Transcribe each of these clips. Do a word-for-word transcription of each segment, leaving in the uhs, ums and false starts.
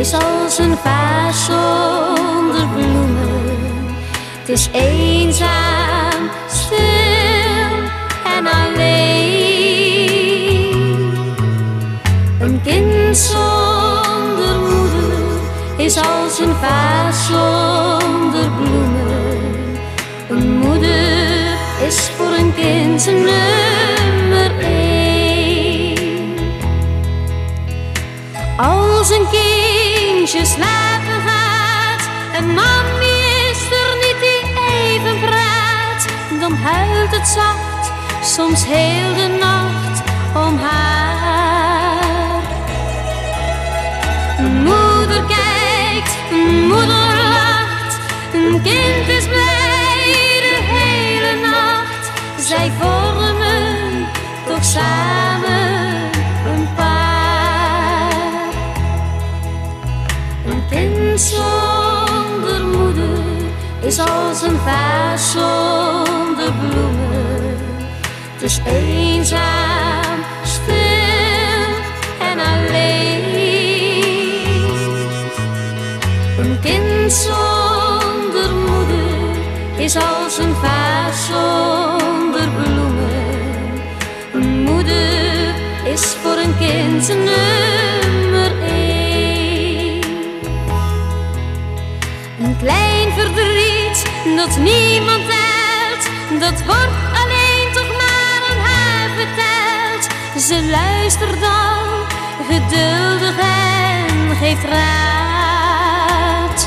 is als een vaas zonder bloemen. Het is eenzaam, stil en alleen. Een kind zonder moeder is als een vaas zonder bloemen. Een moeder is voor een kind zijn nummer één. Als een kindje slapen gaat en mami is er niet die even praat, dan huilt het zacht, soms heel de nacht om haar. Moeder kijkt, moeder lacht, een kind is blij de hele nacht. Zij vormen toch samen een paar. Een kind zonder moeder is als een vaas zonder bloemen. Het is eenzaam, stil en alleen. Een kind zonder moeder is als een vaas zonder bloemen. Een moeder is voor een kind zijn nummer één. Een klein verdriet dat niemand telt, dat wordt alleen toch maar aan haar verteld. Ze luistert dan geduldig en geeft raad.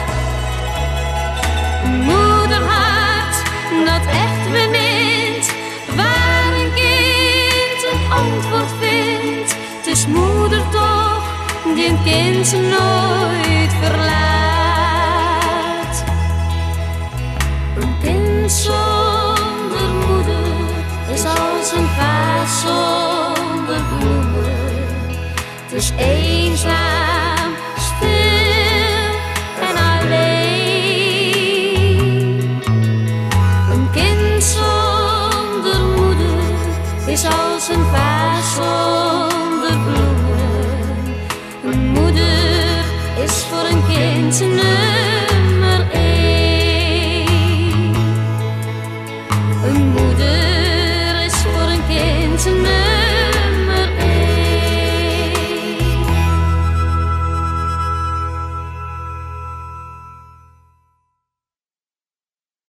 Moederhart dat echt bemint, waar een kind een antwoord vindt. Het is moeder toch die een kind nooit verlaat. Een kind zonder moeder is als een vaas zonder bloemen. Het is eenzaam, stil en alleen. Een kind zonder moeder is als een vaas zonder bloemen. Een moeder is voor een kind een